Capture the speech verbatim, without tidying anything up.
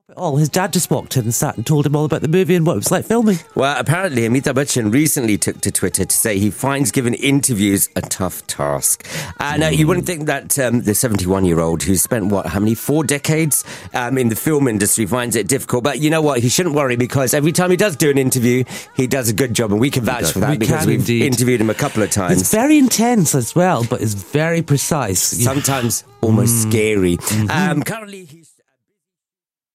Oh, his dad just walked in and sat and told him all about the movie and what it was like filming. Well, apparently Amitabh Bachchan recently took to Twitter to say he finds giving interviews a tough task. And uh, you wouldn't think that um, the seventy-one-year-old who's spent, what, how many, four decades um, in the film industry finds it difficult. But you know what? He shouldn't worry, because every time he does do an interview, he does a good job. And we can vouch for that we because we've indeed. interviewed him a couple of times. It's very intense as well, but it's very precise. Sometimes almost mm. scary. Mm-hmm. Um, currently, he's...